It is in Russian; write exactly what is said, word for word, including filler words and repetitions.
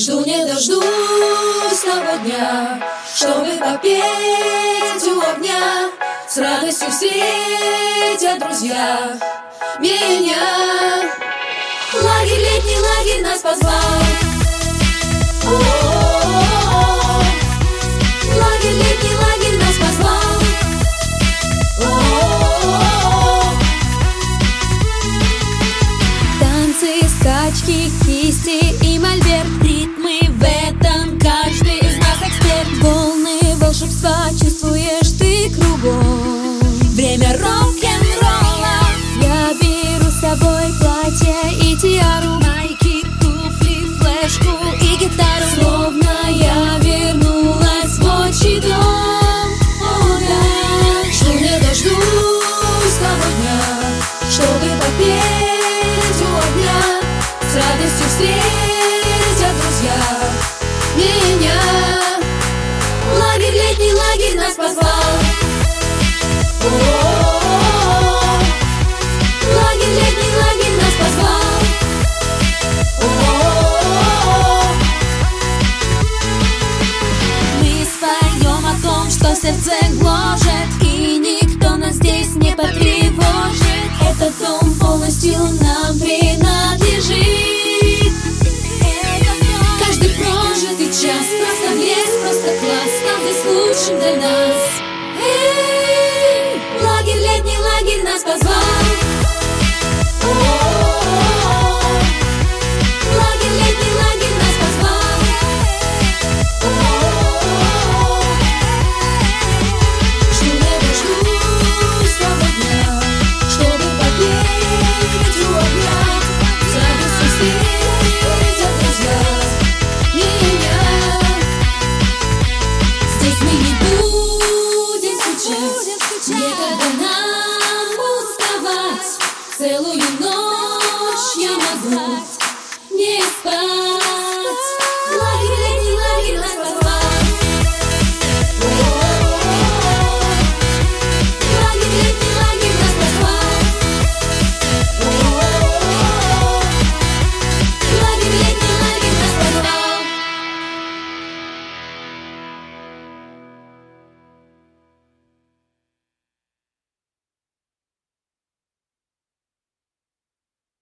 Жду не дождусь того дня, чтобы попеть у огня, с радостью встретят друзья меня. Лагерь, летний лагерь нас позвал. О-о-о-о-о. Лагерь, летний лагерь нас позвал. О-о-о-о-о. Танцы, скачки, кисти и мольберт, ритмы в этом каждый из нас эксперт. Волны волшебства чувствуешь ты кругом. Время рок-н-ролла. Я беру с собой платье и тиару, майки, туфли, флешку и гитару. Словно я вернулась в отчий дом. О, да. Жду не дождусь того дня, чтобы попеть у огня, с радостью встретят друзья меня. Лагерь, летний лагерь нас позвал. О-о-о-о-о. Лагерь, летний лагерь нас позвал. О-о-о-о-о. Мы споем о том, что сердце гложет, и никто нас здесь не потревожит. Этот дом полностью нам принадлежит. Каждый прожитый час просто блеск, просто класс, стал здесь лучшим для нас. Эй, лагерь, летний лагерь нас позвал. О-о-о-о-о. Лагерь, летний лагерь нас позвал. О-о-о-о-о. Жду не дождусь того дня, чтобы попеть у огня, с радостью встретят друзья меня. Здесь мы не будем скучать, некогда нам уставать. Целую ночь я могу